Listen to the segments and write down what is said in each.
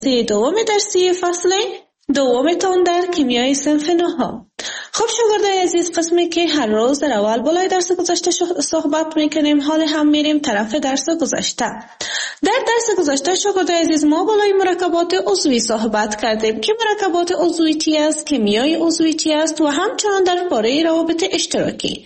دوم درسی فصل دومتان در کیمیای صنف 9. خب شاگردای عزیز، قسمی که هر روز در اول بالای درس گذشته صحبت میکنیم، حال هم میریم طرف درس گذشته. در درس گذشته شاگردای عزیز ما بالای مرکبات عضوی صحبت کردیم که مرکبات عضوی چی است، کیمیای عضوی چی است و همچنان در باره روابط اشتراکی.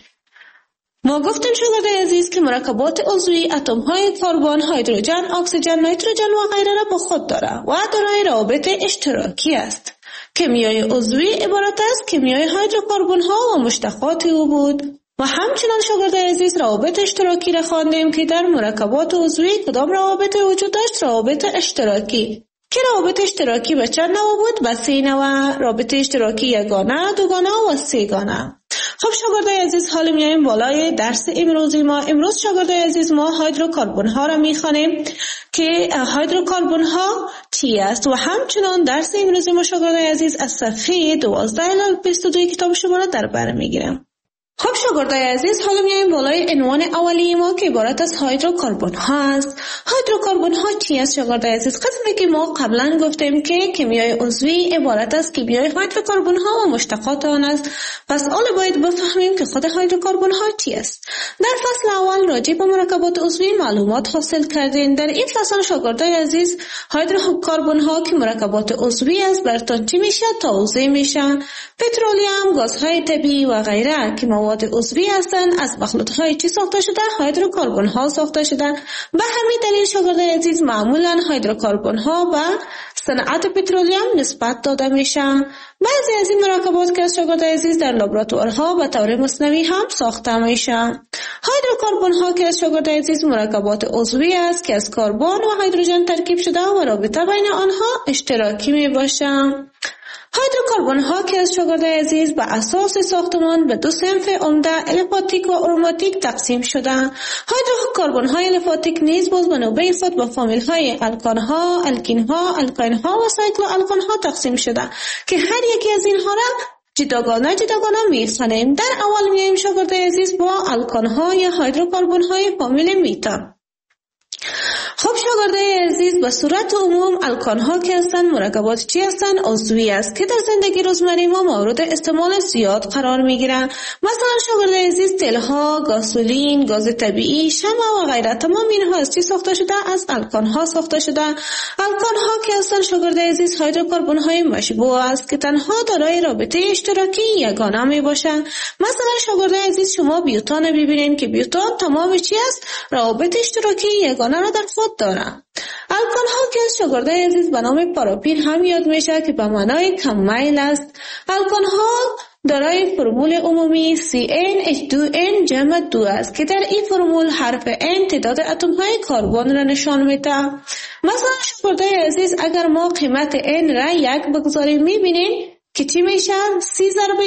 ما گفتیم شاگردای عزیز که مرکبات عضوی اتم های کربن، هیدروژن، اکسیژن، نیتروژن و غیره را با خود داره و دارای روابط اشتراکی است. کیمیای عضوی عبارت است کیمیای هیدروکربن ها و مشتقات او بود. و همچنان شاگردای عزیز روابط اشتراکی را خواندیم که در مرکبات عضوی کدام روابط وجود داشت؟ روابط اشتراکی. که روابط اشتراکی به چند نوع بود؟ به 3 نوع. رابط اشتراکی یگانه، دوگانه و سه‌گانه. خب شاگردای عزیز، حالا میایم بالای درس امروزی ما. امروز شاگردای عزیز ما هیدروکربن ها را میخوانیم که هیدروکربن ها چی است و همچنان درس امروزی ما شاگردای عزیز از صفحه 12 الی 22 کتاب شما را در بر میگیرم. خب شاگردای عزیز، حالا میایم بالای عنوان اولی ما که عبارت از هیدروکربن ها است. هیدروکربن ها چی است شاگردای عزیز؟ قسمی که ما قبلا گفتیم که کیمیای عضوی عبارت از کیمیای هیدروکربن ها و مشتقات آن است. پس حالا باید بفهمیم که خود هیدروکربن ها چی است. در فصل اول راجع به مرکبات عضوی معلومات حاصل کردین. در این فصل شاگردای عزیز هیدروکربن ها که مرکبات عضوی است براتون چی میشه؟ توضیح میشه. پترولیوم، گازهای طبیعی و غیره که مواد عضوی هستند از مخلوطهای چی ساخته شده؟ هیدروکربن ها ساخته شده. به همین دلیل شاگردای عزیز معمولا هیدروکربن ها به صنعت پترولیوم نسبت داده میشه. بعضی از این مرکبات که شاگردای عزیز در لابراتوارها به طور مصنوعی هم ساخته میشه. هیدروکربن ها که شاگردای عزیز مرکبات عضوی است که از کربن و هیدروژن ترکیب شده و رابطه بین آنها اشتراکی می باشه. هیدروکربن ها که از شاگردای عزیز به اساس ساختمان به 2 صنف عمده الیفاتیک و اروماتیک تقسیم شده. هیدروکربن های الیفاتیک نیز باز به نوبه خود به فامیل های الکان ها، الکین ها، الکاین ها و سایکلو الکان ها تقسیم شده که هر یکی از اینها را جداگانه میخوانیم. در اول میایم شاگردای عزیز با الکان ها یا هیدروکربن های فامیل میتان. خب شاگردای عزیز، به صورت عموم الکان ها که هستند مرکبات چی هستند؟ عضوی است که در زندگی روزمره ما مورد استعمال زیاد قرار میگیرند. مثلا شاگردای عزیز تیل ها، گازولین، گاز طبیعی، شمع و غیره تمام اینها از چی ساخته شده؟ از الکان ها ساخته شده. الکان ها که هستند شاگردای عزیز هیدروکربن های مشبوع است که تنها دارای رابطه اشتراکی یگانه می باشند. مثلا شاگردای عزیز شما بیوتان ببینید که بیوتان تمام چی است؟ روابط اشتراکی یگانه را در خود دارند. الکان ها که شاگردای عزیز به نام پاراپین هم یاد میشه که به معنای کم میل است. الکان ها دارای فرمول عمومی CnH2n جمع 2 است که در این فرمول حرف N تعداد اتم های کربن را نشان میده. مثلا شاگردای عزیز اگر ما قیمت N را 1 بگذاریم میبینیم که چی میشه؟ 3 ضرب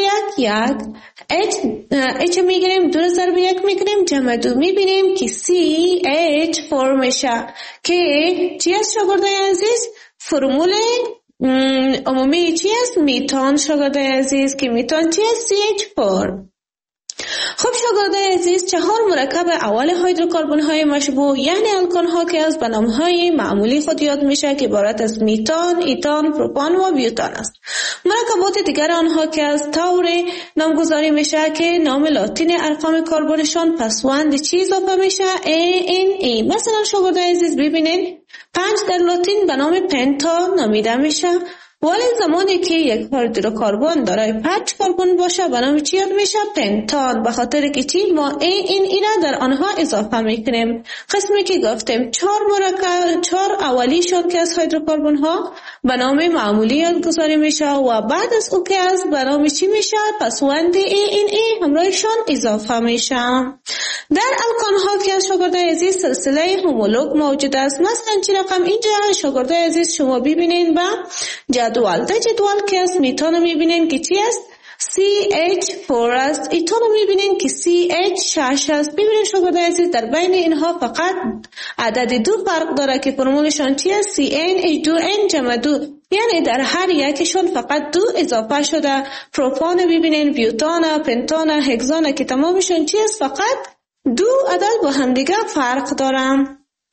1 H میگیریم، 2 ضرب 1 میگیریم، جمع 2 میبینیم که CH4 میشه که چی است شاگردای عزیز؟ فرمول عمومی چی است؟ میتان شاگردای عزیز که میتان چی است؟ CH4. خب شاگردای عزیز 4 مرکب اول هیدروکربن های مشبوع یعنی الکان ها که از به نام های معمولی خود یاد میشه که عبارت از میتان، ایتان، پروپان و بیوتان است. مرکبات دیگر آنها که از طور نامگذاری میشه که نام لاتین ارقام کربنشان پسوند چی اضافه میشه؟ ANE. مثلا شاگردای عزیز ببینید 5 در لاتین به نام پنتا نامیده میشه، ولی زمانی که یک هیدروکربن دارای 5 کربن باشه به نام چی یاد میشه؟ پنتان. به خاطر که چی؟ ما این را در آنها اضافه میکنیم. قسمی که گفتیم 4 اولیشون که از هیدروکربن ها به نام معمولی یادگذاری میشه و بعد از او که از به نام چی میشه؟ پسوند ANE همراهشون اضافه میشه. در الکان ها که از شاگردای عزیز سلسله هومولوگ موجود است. مثلا چی رقم اینجا شاگردای عزیز شما ببینید با جدول. در جدول که از میتان میبینید که چی است؟ CH4 است. ایتان میبینید که CH6 است. ببینید شاگردای عزیز در بین اینها فقط عدد 2 فرق داره که فرمولشان چی است؟ CnH2n جمع 2 یعنی در هر یکشون فقط 2 اضافه شده. پروپان ببینید، بیوتان، پنتان، هگزان که تمامشون چی است؟ فقط 2 عدد با هم دیگه فرق دارن.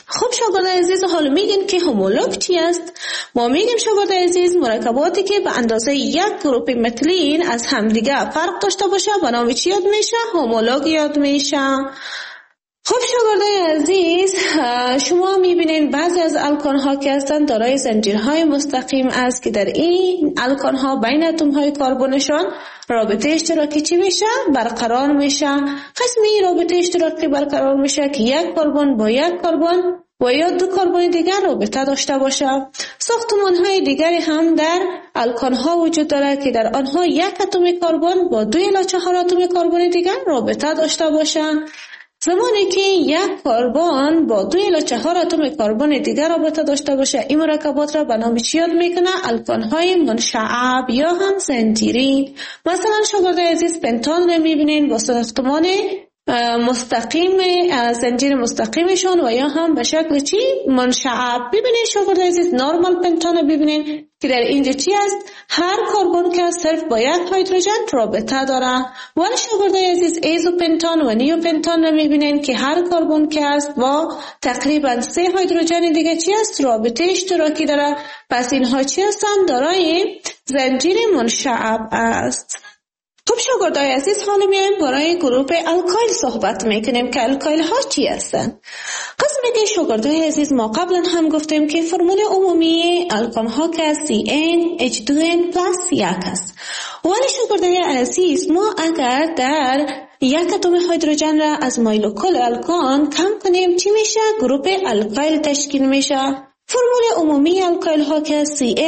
خب شاگرد عزیز، حالا میگین که هومولوگ چی است؟ ما میگیم شاگرد عزیز مرکباتی که به اندازه یک گروپ متلین از همدیگه فرق داشته باشه به نام چی یاد میشه؟ هومولوگ یاد میشه. خب شاگردای عزیز، شما میبینید بعضی از الکان ها که هستند دارای زنجیرهای مستقیم است که در این الکان ها بین اتم های کربنشان رابطه اشتراکی چی میشه؟ برقرار میشه. قسمی رابطه اشتراکی برقرار میشه که یک کربن با یک کربن و یا دو کربن دیگر رابطه داشته باشه. ساختمان های دیگری هم در الکان ها وجود داره که در آنها یک اتم کربن با 2 الی 4 اتم کربن دیگر رابطه داشته باشه. زمانی که یک کربن با 2 الی 4 اتم کربن دیگر رابطه داشته باشه، این مرکبات را به نام چی یاد میکنه؟ الکان‌های منشعب یا هم زنجیری. مثلا شاگرد عزیز پنتان را میبینین با ساختمان مستقیم، زنجیر مستقیمشون و یا هم به شکل چی؟ منشعب. ببینید شاگرد عزیز نورمال پنتان ببینید که در اینجا چی است؟ هر کربن که صرف با یک هیدروژن رابطه داره. ولی شاگرد عزیز ایزوپنتان و نیوپنتان رو میبینید که هر کربن که است با تقریبا 3 هیدروژن دیگه چی است؟ رابطه اشتراکی داره. پس اینها چی هستند؟ دارای زنجیر منشعب است. خب شاگردای عزیز، حالا میایم برای گروه الکایل صحبت میکنیم که الکایل ها چی هستند. قسمی که شاگردای عزیز ما قبلا هم گفتیم که فرمول عمومی الکان ها که CnH2n+ یک است. ولی شاگردای عزیز ما اگر در یک اتم هیدروژن را از مولکول الکان کم کنیم چی میشه؟ گروه الکایل تشکیل میشه. فرمول عمومی الکایل ها که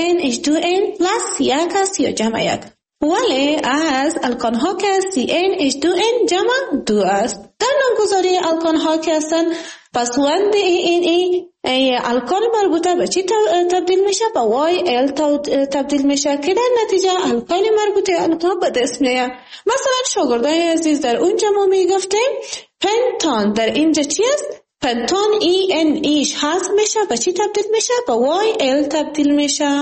CnH2n+ یک است یا جمع یک. ولی از الکان ها که CnH2n جمع 2 است. در نامگذاری الکان ها که هستند پسوند این الکان مربوطه به چی تبدیل میشه؟ به YL تبدیل میشه که در نتیجه الکایل مربوطه آنها به دست میاد. مثلا شاگردای عزیز در اونجا ما میگفتیم پنتان، در اینجا چی است؟ پنتان ENEش حذف میشه به چی تبدیل میشه؟ به YL تبدیل میشه.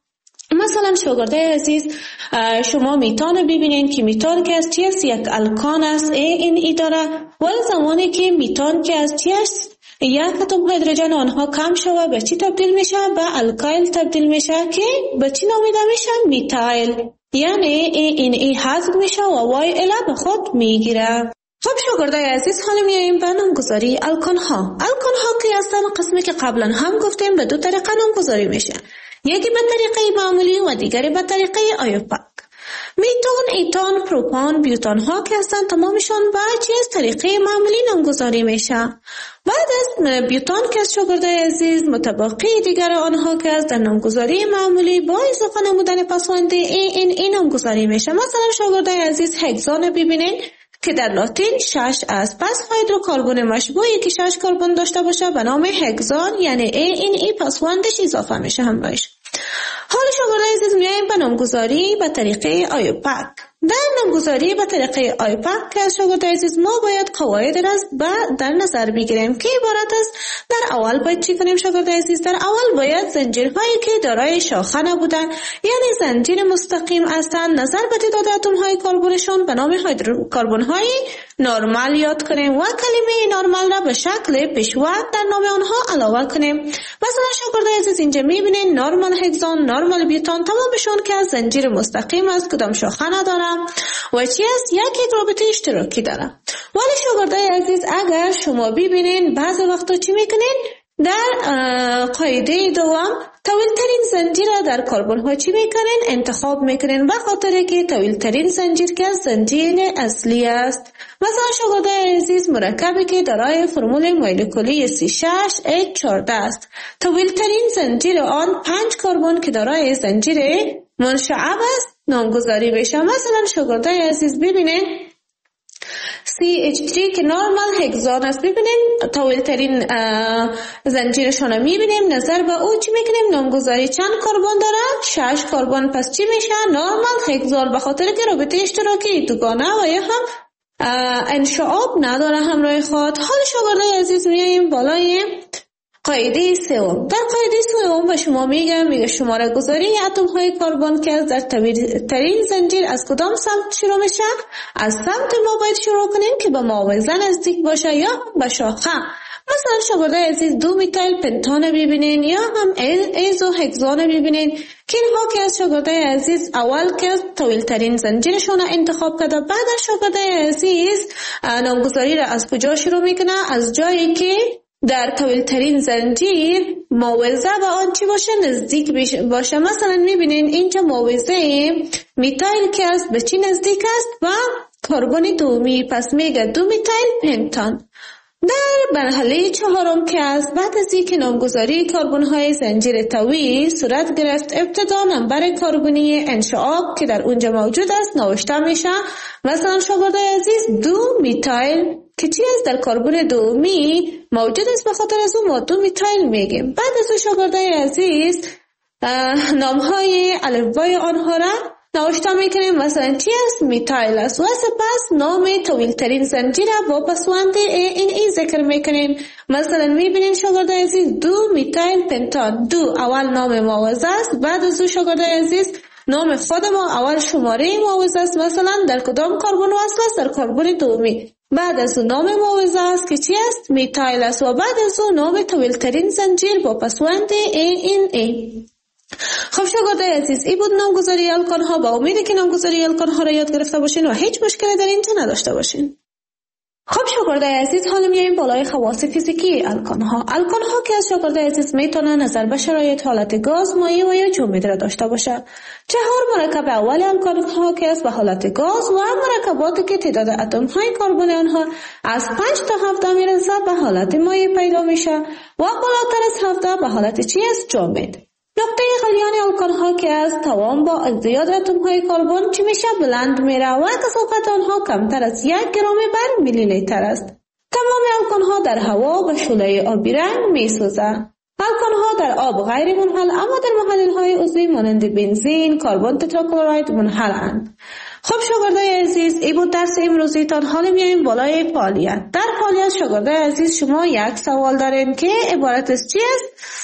مثلا شاگردای عزیز شما میتان رو ببینین که میتان که از چی است؟ یک الکان است ANE داره. ولی زمانی که میتان که از چی است؟ یک اتم هیدروژن آنها کم شود به چی تبدیل میشه؟ به الکایل تبدیل میشه که به چی نامیده میشه؟ میتایل. یعنی ANE حذف میشه و YL به خود میگیره. خب شاگردای عزیز، حالا میاییم به نامگذاری الکان ها. الکان ها که هستن قسمی که قبلا هم گفتیم به 2 طریقه نامگذاری میشه. یکی به طریقه معمولی و دیگری به طریقه آیوپاک. میتان، ایتان، پروپان، بیوتان ها که هستن تمامشان به چیز طریقه معمولی نامگذاری میشه. بعد از بیوتان که از شاگردای عزیز متبقی دیگر آنها که از در نامگذاری معمولی با اضافه نمودن پسوند این نامگذاری میشه. مثلا شاگردای عزیز هگزان ببینید که در لاتین 6 است. پس هیدروکربن مشبوعی که 6 کربن داشته باشه به نام هگزان، یعنی ANE پسوندش اضافه میشه همراهش. حالا شاگردای عزیز میایم به نامگذاری به طریقه آیوپاک. در نامگذاری به طریقه آیوپاک که از شاگردای عزیز ما باید قواعد را در نظر بگیریم که عبارت است. در اول باید چی کنیم شاگردای عزیز؟ در اول باید زنجیرهایی که دارای شاخه نبودن یعنی زنجیر مستقیم هستند نظر به تعداد اتم های کربنشان به نام هیدروکربن های نرمال یاد کنیم و کلمه نرمال را به شکل پیشوند در نام آنها علاوه کنیم. مثلا شاگردای عزیز اینجا میبینید نرمال هگزان، نرمال بیوتان تمامشون که از زنجیر مستقیم است، کدام شاخه نداره و چی است؟ یک رابطه اشتراکی داره. ولی شاگردای عزیز اگر شما ببینید بعضی وقتا چی میکنین؟ در قاعده دوم طویل ترین زنجیر در کربن ها چی میکنین؟ انتخاب میکنین به خاطر که طویل ترین زنجیر که زنجیر اصلی است. مثلا شاگردای عزیز مرکبی که دارای فرمول مولکولی C6H14 است، طویل ترین زنجیر آن 5 کربن که دارای زنجیر منشعب است نامگذاری بشه. مثلا شاگردای عزیز ببینید CH3 که نورمال هگزان است، ببینیم طویل ترین زنجیرشون رو میبینیم، نظر به او چی میکنیم؟ نامگذاری چند کربن داره؟ 6 کربن. پس چی میشه؟ نورمال هگزان، به خاطر که رابطه اشتراکی دوگانه و یا هم انشعاب نداره همراه خود. حال شاگردای عزیز میاییم بالای قاعده سوم. در قاعده سوم به شما میگه شماره گذاری اتم های کربن که در ترین زنجیر از کدام سمت شروع میشه؟ از سمت ما باید شروع کنیم که به معاوضه نزدیک باشه یا به شاخه. مثلا شاگردای عزیز 2 میتایل پنتان ببینین یا هم ایزو هگزان ببینین که اینها که از شاگردای عزیز اول که طویل ترین زنجیرشون انتخاب کرده، بعد از شاگردای عزیز نامگذاری را از کجا شروع میکنه؟ از جایی که در طویل ترین زنجیر موازه با آن چی باشه؟ نزدیک باشه. مثلا میبینین اینجا موازه میتایل که است به چی نزدیک است؟ و کربن دومی، پس میگه 2 میتایل پنتان. در مرحله 4 که است بعد از اینکه نامگذاری کربن های زنجیر طویل صورت گرفت، ابتدا نمبر کربنی انشعاب که در اونجا موجود است نوشته میشه. مثلا شاگردای عزیز 2 میتایل که چی است؟ در کربن دومی موجود است، به خاطر از اون ما 2 میتایل میگیم. بعد از اون شاگردای عزیز نامهای الفبای آنها را نوشته میکنیم. مثلا چی است؟ میتایل است و سپس نام طویل ترین زنجیر با پسوند این ذکر میکنیم. مثلا میبینین شاگردای عزیز 2 میتایل پنتان، 2 اول نام موازه است، بعد از اون شاگردای عزیز نام خود ما اول شماره موازه است، مثلا در کدام کربن وصل است؟ در کربن دومی. بعد از اون نام موازه است که چی است؟ میتایل است و بعد از اون نام طویل ترین زنجیر با پسوند ای. خب شاگردای عزیز این بود نامگذاری الکان ها. با امیده که نامگذاری الکان ها را یاد گرفته باشین و هیچ مشکلی در اینجا نداشته باشین. خب شاگردای عزیز حالا میایم بالای خواص فیزیکی الکان ها. الکان ها که از شاگردای عزیز میتونه نظر به شرایط حالت گاز، مایع و یا جامد را داشته باشه. 4 مرکب اول الکان ها که از به حالت گاز و مرکباتی که تعداد اتم های کربن آنها از 5 تا 17 میرسه به حالت مایع پیدا میشه و بالاتر از 17 به حالت چی است؟ جامد. نقطه غلیان الکان ها که از توان با ازدیاد اتم های کربن چی میشه؟ بلند میره و کثافت آنها کمتر از 1 گرم بر میلی لیتر است. تمام الکان ها در هوا به شعله آبی رنگ میسوزه. الکان ها در آب غیر منحل اما در محلل های عضوی مانند بنزین، کربن تتراکلورید منحلند. خب شاگردای عزیز این بود درس امروزیتان. حالا میایم بالای فعالیت. در فعالیت شاگردای عزیز شما یک سوال دارین که عبارت از چی است؟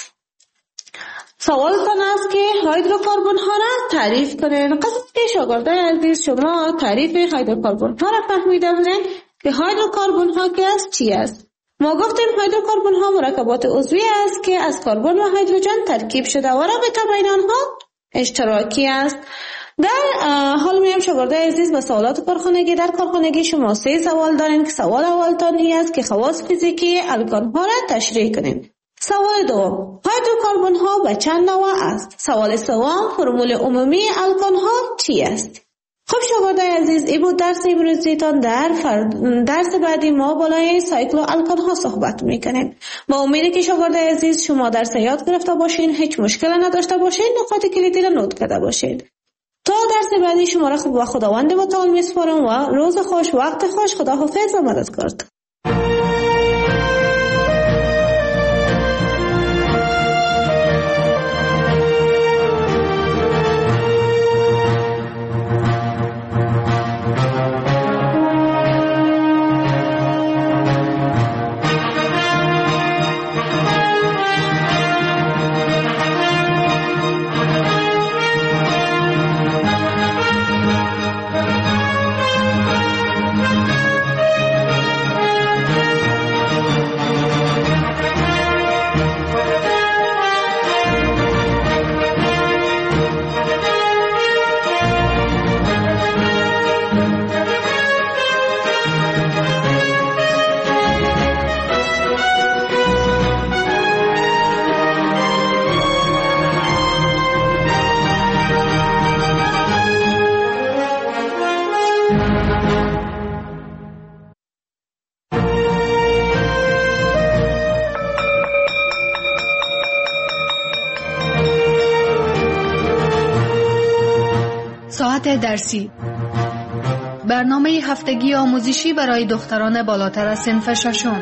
سوالتان است که هیدروکربن ها را تعریف کنین. قصد شاگردای عزیز شما تعریف هیدروکربن ها را فهمیده بودین که هیدروکربن ها که است چی است؟ ما گفتیم هیدروکربن ها مرکبات عضوی است که از کربن و هیدروژن ترکیب شده و رابطه بین آنها اشتراکی است. در حال میام شاگردای عزیز به سوالات کارخانگی. در کارخانگی شما 3 سوال دارین که سوال اولتان این است که خواص فیزیکی الکان ها را تشریح کنین. سوال دوم هیدروکربن ها به چند نوع است؟ سوال سوم فرمول عمومی الکان ها چی است؟ خب شاگردای عزیز این بود درس امروزیتان. در درس بعدی ما بالای سایکلو الکان ها صحبت میکنیم. با امید که شاگردای عزیز شما درس یاد گرفته باشین، هیچ مشکل نداشته باشین، نکات کلیدی را نوت کرده باشین. تا درس بعدی شما را با خداوند متعال میسپارم و روز خوش، وقت خوش، خداحافظ و مددکار. ساعت درسی، برنامه هفتگی آموزشی برای دختران بالاتر از صنف ششم.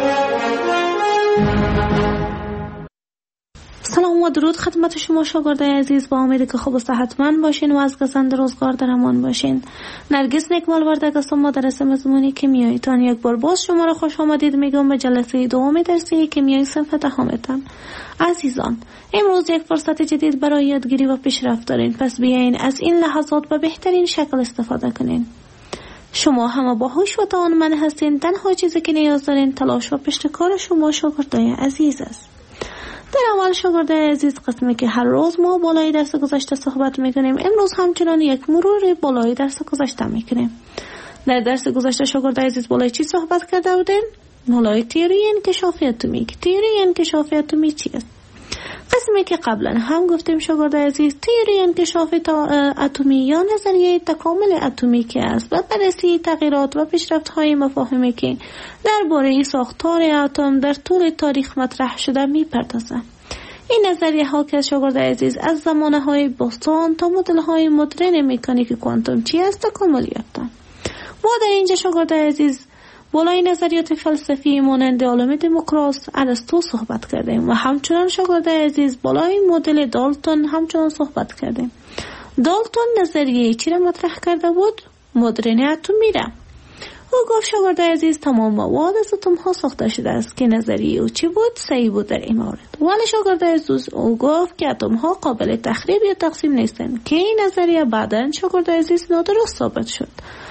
سلام و درود خدمت شما شاگردای عزیز. با امید که خوب و صحتمند باشین و از گزند روزگار در امان باشین. نرگس نکمال وردگ هستم، مدرس مضمون کیمیاییتان. یک بار باز شما را خوش آمدید میگم به جلسه دوم درسی کیمیای صنف دهمتان. عزیزان امروز یک فرصت جدید برای یادگیری و پیشرفت دارین، پس بیاین از این لحظات به بهترین شکل استفاده کنین. شما همه باهوش و توانمند هستین. تنها چیزی که نیاز دارین تلاش و پشتکار شما شاگردای عزیز است. در اول شاگردای عزیز، قسمی که هر روز ما بالای درس گذشته صحبت میکنیم، امروز همچنان یک مرور بالای درس گذشته میکنیم. در درس گذشته شاگردای عزیز بالای چی صحبت کرده بودین؟ بالای تئوری انکشاف اتمی. تئوری انکشاف اتمی چی است؟ قسمی که قبلا هم گفتیم شاگردای عزیز، تئوری انکشاف اتمی یا نظریه تکامل اتمی که است و بررسی تغییرات و پیشرفت‌های مفاهیمی که درباره ساختار اتم در طول تاریخ مطرح شده می‌پردازد. این نظریه ها که شاگردای عزیز از زمانه‌های باستان تا مدل‌های مدرن مکانیک کوانتوم چی است تکامل یافتند. ما در اینجا شاگردای عزیز بالای نظریات فلسفی مانند عالم دموکراس، ارسطو صحبت کردیم و همچنان شاگردای عزیز بالای مدل دالتون همچنان صحبت کردیم. دالتون نظریه چی را مطرح کرده بود؟ مدرن اتمی را. او گفت شاگردای عزیز تمام مواد از اتم ها ساخته شده است که نظریه او چی بود؟ صحیح بود در این مورد. ولی شاگردای عزیز او گفت که اتم ها قابل تخریب یا تقسیم نیستند که این نظریه بعداً شاگردای عزیز نادرست ثابت شد.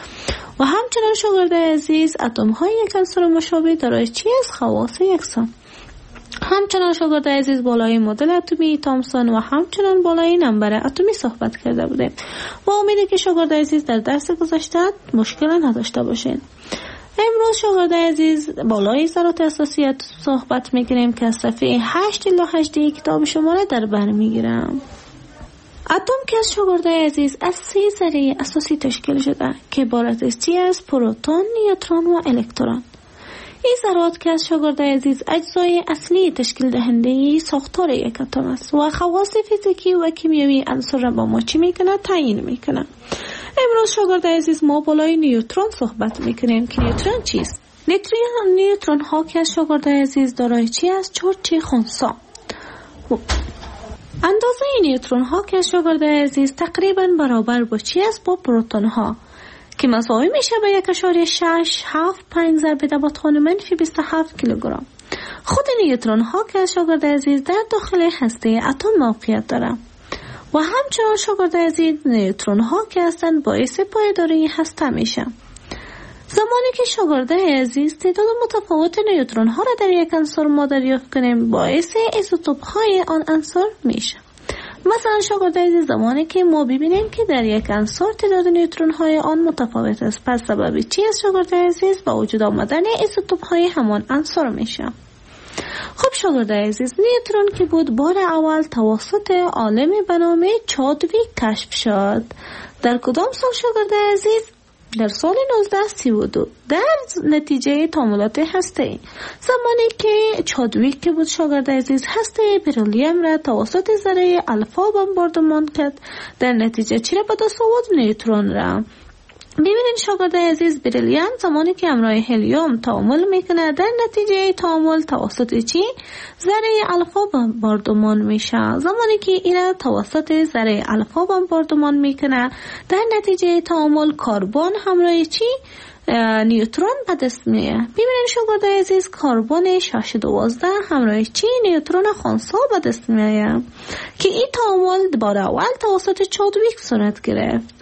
و همچنان شاگردای عزیز اتم های یک عنصر مشابه دارای چی است؟ خواص یکسان. همچنان شاگردای عزیز بالای مدل اتمی تامسون و همچنان بالای نمبر اتمی صحبت کرده بوده و امیده که شاگردای عزیز در درس گذشته مشکل نداشته باشین. امروز شاگردای عزیز بالای ذرات اساسی صحبت میکنیم که از صفحه 8 الی 18 کتاب شما را در بر میگیرم. اتم که از شاگردای عزیز از 3 ذره اساسی تشکیل شده که عبارت از چی است؟ پروتون، نیوترون و الکترون. این ذرات که از شاگردای عزیز اجزای اصلی تشکیل دهنده ساختار یک اتم است و خواص فیزیکی و کیمیایی عنصر را با ما چی میکنه؟ تعیین میکنه. امروز شاگردای عزیز ما بالای نیوترون صحبت میکنیم که نیوترون چیست؟ نیوترون ها که از شاگردای عزیز دارای چی است؟ چارج خنثی. اندازه نیوترون ها که از شاگردای عزیز تقریبا برابر با چی است؟ با پروتون ها که مساوی میشه به 1.675 ضرب در -27 کیلوگرم. خود نیوترون ها که از شاگردای عزیز در داخل هسته اتم موقعیت دارند و همچنان شاگردای عزیز نیوترون ها که هستند باعث پایداری هسته میشه. زمانی که شاگردای عزیز تعداد متفاوت نیوترون ها را در یک عنصر ما دریافت کنیم باعث ایزوتوپ های آن عنصر میشه. مثلا شاگردای عزیز زمانی که ما ببینیم که در یک عنصر تعداد نیوترون های آن متفاوت است، پس سبب چی است شاگردای عزیز؟ با وجود آمدن ایزوتوپ های همان عنصر میشه. خب شاگردای عزیز، نیوترون که بود بار اول توسط عالمی به نام چادویک کشف شد. در کدام سال شاگردای عزیز؟ در سال 1932 در نتیجه تعاملات هسته‌ای. زمانی که چادویک که بود شاگردای عزیز هسته بریلیوم را توسط ذره الفا بمباردمان کرد، در نتیجه چی را به دست آورد؟ نیوترون را. ببینید شاگردای عزیز، بریلیوم زمانی که همراه هلیوم تعامل میکنه در نتیجه تعامل توسط چی؟ ذره الفا بمباردمان میشه. زمانی که این توسط ذره الفا بمباردمان میکنه در نتیجه تعامل کربن همراه چی؟ نیوترون به دست میاد. ببینید شاگردای عزیز، کربن 612 همراه چی؟ نیوترون خنثی به دست میاد که این تعامل بار اول توسط چادویک صورت گرفت.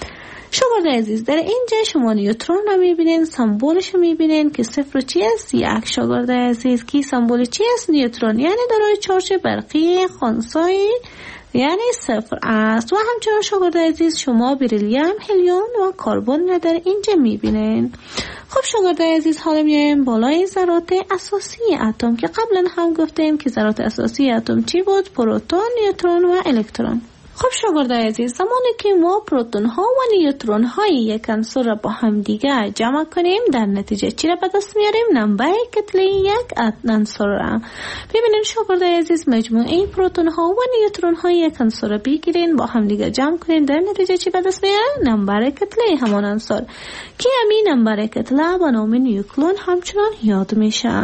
شاگردای عزیز، در اینجا شما نیوترون رو میبینین، سمبولش رو میبینین که صفر چی است؟ 1. شاگردای عزیز که سمبول چی است؟ نیوترون، یعنی دارای چارج برقی خنثی یعنی 0 است. و همچنان شاگردای عزیز شما بریلیوم، هلیوم و کربن را در اینجا میبینین. خب شاگردای عزیز، حالا میایم بالای ذرات اساسی اتم که قبلا هم گفتیم که ذرات اساسی اتم چی بود؟ پروتون، نیوترون و الکترون. خب شاگردای عزیز، زمانی که ما پروتون ها و نیوترون های یک عنصر را با هم دیگه جمع کنیم در نتیجه چی را به دست میاریم؟ نمبر کتله یک عنصر را. ببینید شاگردای عزیز، مجموعه پروتون ها و نیوترون های یک عنصر را بگیرین با هم دیگه جمع کنین، در نتیجه چی به دست میاریم؟ نمبر کتله همان عنصر که همین نمبر کتله به نام نیوکلون همچنان یاد میشه.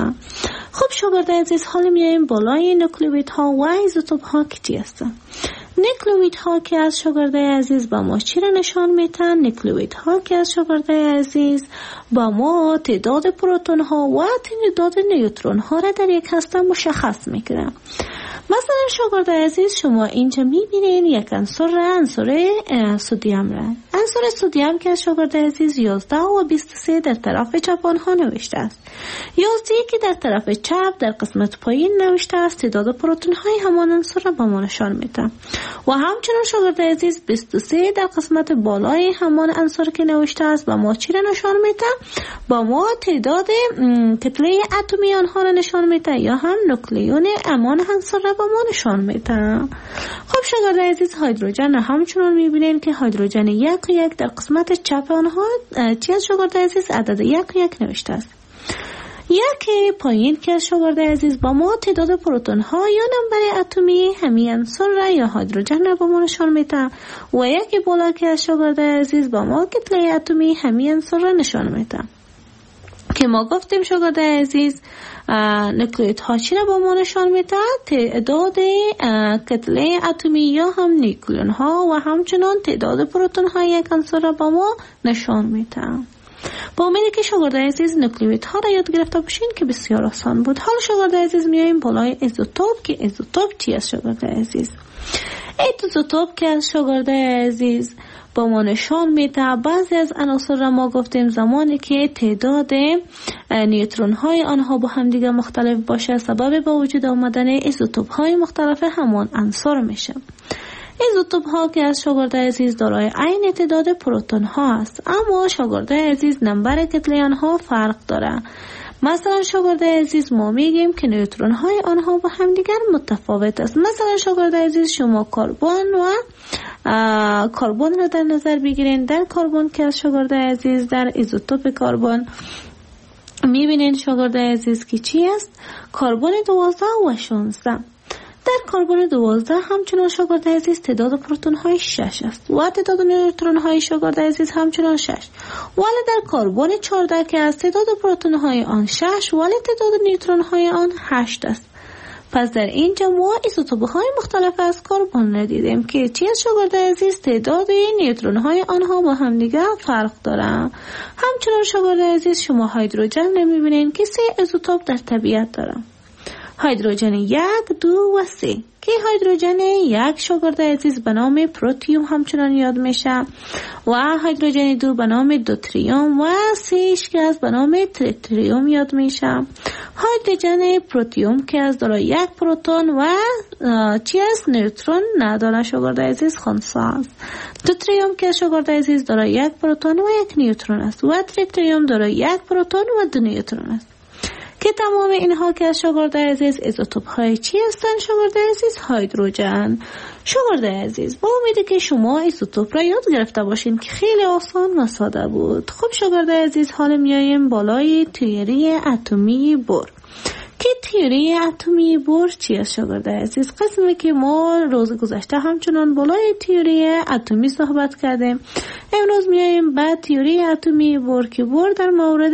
خب شاگردای عزیز، حالا میایم بالای نوکلئیدها و ایزوتوپ ها که چی هستن. نوکلئیدها که از شاگردای عزیز با ما چی را نشان میتن؟ نوکلئیدها که از شاگردای عزیز با ما تعداد پروتون ها و تعداد نیوترون ها را در یک هسته مشخص میکنن. مثلا شاگردای عزیز، شما اینجا میبینین یک عنصر سدیم را. عنصر سدیم که از شاگرد عزیز 11 و 23 در طرف چپ آنها نوشته است. 11 که در طرف چپ در قسمت پایین نوشته است تعداد پروتون های همان عنصر را به ما نشان میده و همچنین شاگرد عزیز 23 در قسمت بالای همان عنصر که نوشته است به ما چی را نشان میده؟ با ما تعداد کتله اتمی آنها را نشان میده یا هم نوکلیون امان عنصر را به ما نشان میده. خب شاگرد عزیز هیدروژن را همچنان میبینین که هیدروژن 1 و 1 در قسمت چپ آنها چی از شاگرد عزیز عدد 1 و 1 نوشته است. یکی پایین که از شاگرد عزیز با ما تعداد پروتون ها یا نمبر اتمی همین عنصر را یا هیدروژن را به ما نشان میده و یکی بالا که از شاگرد عزیز با ما کتله اتمی همین عنصر را نشان میده که ما گفتیم شاگرد عزیز نوکلیت ها چی را با ما نشان میده؟ تعداد کتله اتمی یا هم نیوکلیون ها و همچنان تعداد پروتون های یک عنصر را با ما نشان میده. با امیدی که شاگرد عزیز نوکلیت ها را یاد گرفته باشین که بسیار آسان بود. حالا شاگرد عزیز میاییم بالای ایزوتوپ که ایزوتوپ چی است شاگرد عزیز؟ ایزوتوپ که از شاگرد عزیز با ما نشان میده بعضی از عناصر را ما گفتیم زمانی که تعداد نیوترون های آنها با هم دیگه مختلف باشه سبب به وجود آمدن ایزوتوپ های مختلف همان عنصر میشه. ایزوتوپ ها که از شاگرد عزیز دارای عین تعداد پروتون ها است اما شاگرد عزیز نمبر کتله آنها فرق داره. مثلا شاگرد عزیز ما میگیم که نیوترون های آنها با هم دیگر متفاوت است. مثلا شاگرد عزیز شما کربن را در نظر بگیرین. در کربن که از شاگرد عزیز در ایزوتوپ کربن میبینین شاگرد عزیز که چی است؟ کربن 12 و 16. در کربن 12 همچنان شاگرد عزیز تعداد پروتون های 6 است و تعداد نیوترون های شاگرد عزیز همچنان 6. ولی در کربن 14 که از تعداد پروتون های آن 6 ولی تعداد نیوترون های آن 8 است. پس در اینجا ما ایزوتوپ های مختلف از کربن را دیدیم که چی از شاگرد عزیز تعداد نیوترون های آنها با هم دیگر فرق دارند. همچنان شاگرد عزیز شما هیدروژن را میبینید که 3 ایزوتوپ در طبیعت دارند. هیدروژن 1، 2 و 3 که هیدروژن 1 شاگرد عزیز به نام پروتیوم همچنان یاد میشه و هیدروژن 2 به نام دوتریوم و 3 که از به نام تریتریوم یاد میشه. هیدروژن پروتیوم که از دارای 1 پروتون و چی است؟ نیوترون نداره شاگرد عزیز خنثی است. دوتریوم که شاگرد عزیز دارای 1 پروتون و 1 نیوترون است و تریتریوم دارای 1 پروتون و 2 نیوترون است که تمام اینها که از شاگرد عزیز ایزوتوپ های چی هستن شاگرد عزیز؟ هیدروژن. شاگرد عزیز با امیدی که شما ایزوتوپ را یاد گرفته باشین که خیلی آسان و ساده بود. خب شاگرد عزیز حالا میاییم بالای تئوری اتمی بور که تئوری اتمی بور چی است شاگرد عزیز؟ قسمی که ما روز گذشته همچنان بالای تئوری اتمی صحبت کردیم. امروز میاییم به تئوری اتمی بور که بور در مورد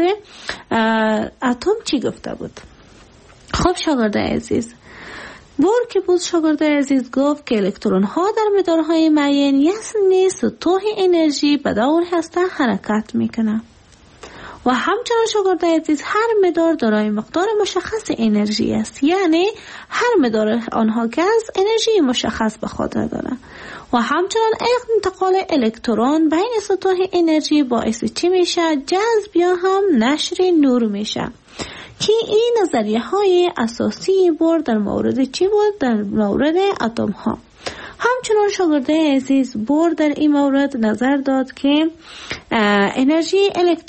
اتم چی گفته بود. خب شاگرد عزیز بور که بود شاگرد عزیز گفت که الکترون ها در مدارهای معین یعنی سطوح انرژی به دور هسته حرکت میکنه و همچنان شاگرد عزیز هر مدار دارای مقدار مشخص انرژی است، یعنی هر مدار آنها که از انرژی مشخص به خود داره و همچنان انتقال الکترون بین سطوح انرژی باعث چی میشه؟ جذب یا هم نشر نور میشه که این نظریه های اساسی بور در مورد چی بود؟ در مورد اتم ها. همچنان شاگرد عزیز بور در این مورد نظر داد که انرژی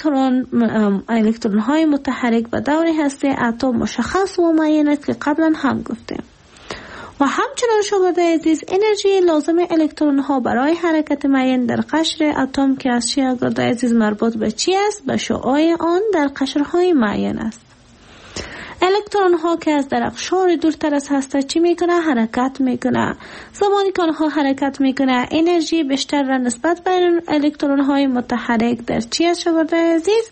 الکترون های متحرک به دور هسته اتم مشخص و معین است که قبلا هم گفتیم و همچنان شاگرد عزیز انرژی لازم الکترون ها برای حرکت معین در قشر اتم که از شاگرد عزیز مربوط به چی است؟ به شعاع آن در قشرهای معین است. الکترون ها که از در اقشار دورتر از هسته چی میکنه؟ حرکت میکنه. زمانی که آنها حرکت میکنه انرژی بیشتر را نسبت به الکترون های متحرک در چی است شاگرد عزیز؟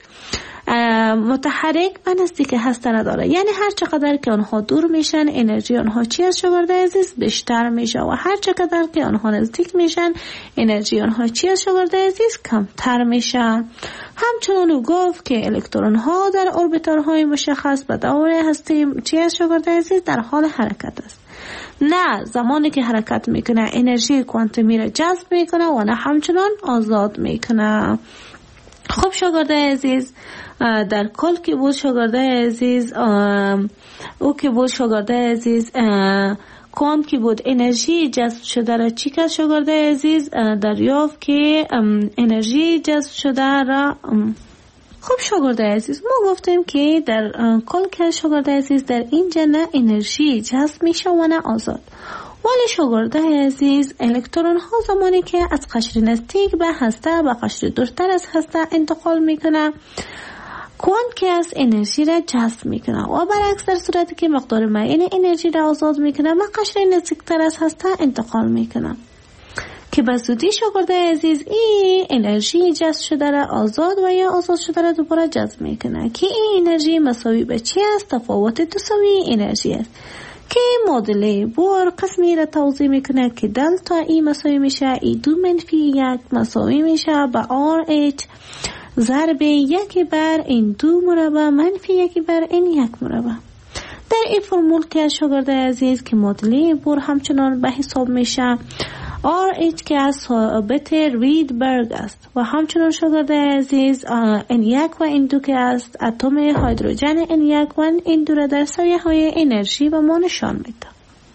متحرک به نزدیک هسته نداره، یعنی هر چقدر که آنها دور میشن انرژی آنها چی است شاگرد عزیز؟ بیشتر میشه و هر چقدر که آنها نزدیک میشن انرژی آنها چی است شاگرد عزیز؟ کمتر میشه. همچنان او گفت که الکترون ها در اوربیتال های مشخص به دور هسته چی است شاگرد عزیز؟ در حال حرکت است. نه زمانی که حرکت میکنه انرژی کوانتومی را جذب میکنه و نه همچنان آزاد میکنه. خب شاگرده عزیز، در کل که بود شاگرده عزیز، او که بود شاگرده عزیز، کوانت که بود انرژی جذب شده را چی کرد شاگرده عزیز؟ دریافت که انرژی جذب شده را خب شاگرده عزیز، ما گفتیم که در کل که شاگرده عزیز در اینجا نه انرژی جذب میشه و نه آزاد. ولی شاگرده عزیز، الکترون ها زمانی که از قشر نزدیک به هسته به قشر دورتر از هسته انتقال میکنه، کوانت که از انرژی را جذب میکنه و برعکس در صورتی که مقدار معین انرژی را آزاد میکنه و قشر نزدیکتر از هسته انتقال میکنه که به زودی شاگرده عزیز این انرژی جذب شده را آزاد و یا آزاد شده را دوباره جذب میکنه که این انرژی مساوی به چی است؟ تفاوت دوسوی انرژی است که معادله بور قسمی را توضیح میکنه که دلتا ای مساوی میشه ای 2 منفی 1 مساوی میشه به RH ضرب 1 بر این 2 مربع منفی 1 بر این 1 مربع. در این فرمول که شاگرده عزیز که معادله بور همچنان به حساب میشه RH که از ثابت ریدبرگ است و همچنان شاگرده عزیز N1 و N2 که است اتم هیدروژن N1 و N2 را در سویه های انرژی و ما نشان میده.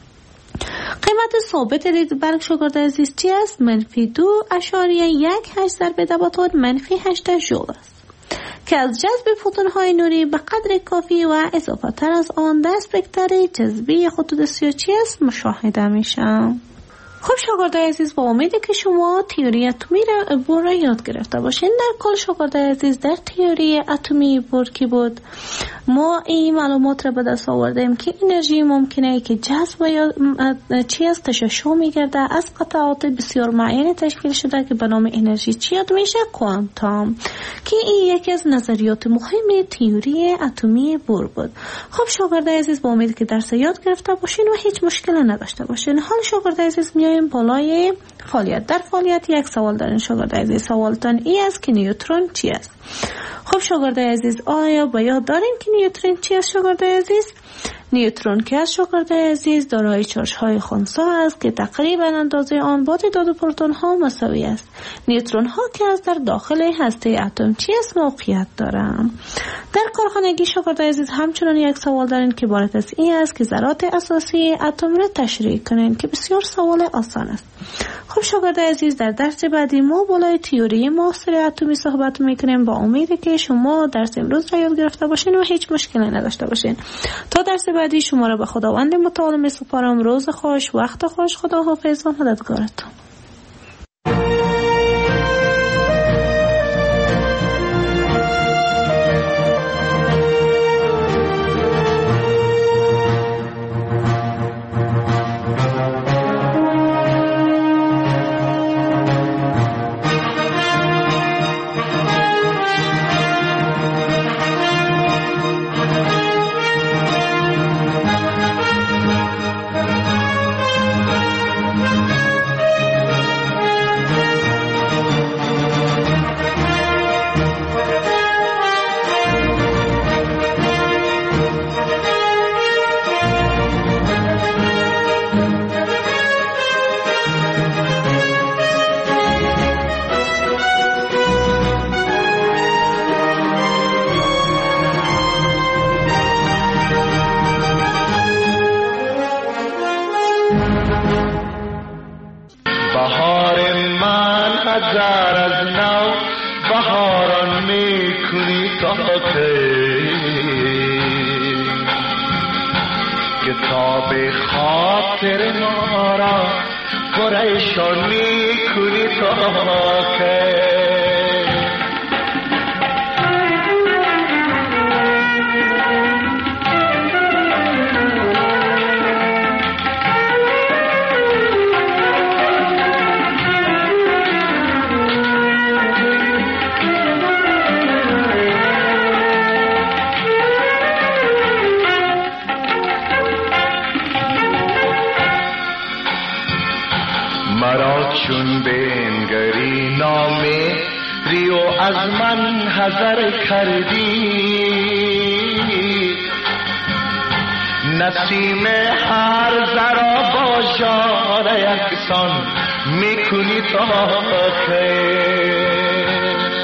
قیمت ثابت ریدبرگ شاگرده عزیز چی است؟ منفی 2.18 ضرب 10 منفی 8 ژول است که از جذب فوتون های نوری به قدر کافی و اضافه تر از آن در اسپکتر جذبی خطوط سیاه چی است؟ مشاهده میشه. خب شاگرده عزیز، با امیده که شما تئوری اتمی بور را یاد گرفته باشین. در کل شاگرده عزیز در تئوری اتمی بور کی بود ما این معلومات را به دست آوردیم که انرژی ممکنه که جذب یا چی است تشعشع میگرده از قطعات بسیار معین تشکیل شده که به نام انرژی چی یاد میشه؟ کوانتوم، که این یکی از نظریات مهم تئوری اتمی بور بود. خب شاگرده عزیز، با امید که درس یاد گرفته باشین و هیچ مشکلی نداشته باشین. حال شاگرده عزیز میایم بالای فعالیت. در فعالیت یک سوال دارین شاگرده عزیز. سوالتان ای است که نیوترون چی است؟ خب شاگرده عزیز، آیا با یاد دارین که نیوترون چی است شاگرده عزیز؟ نیوترون که از شاگرده عزیز دارای چارج های خنثی است که تقریبا اندازه آن با تعداد پروتون ها مساوی است. نیوترون ها که از در داخل هسته اتم چی است موقعیت دارند. در کارخانگی شاگرده عزیز همچنان یک سوال دارین که عبارت از این است که ذرات اساسی اتم را تشریح کنین که بسیار سوال آسان است. خب شاگرده عزیز، در درس بعدی ما بالای تئوری معاصر اتمی صحبت میکنیم. با امیدی که شما درس امروز را یاد گرفته باشین و هیچ مشکلی نداشته باشین. تا درس بعدی شما را به خداوند متعال میسپارم. روز خوش، وقت خوش، خدا حافظ و مددگارتون. چون بنگری نامه ریو از من حذر کردی نسیم هر ذره با ژاله یکسان میکنی تا خیر.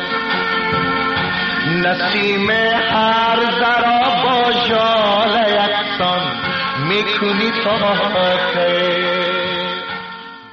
نسیم هر ذره با ژاله یکسان میکنی تا خیر.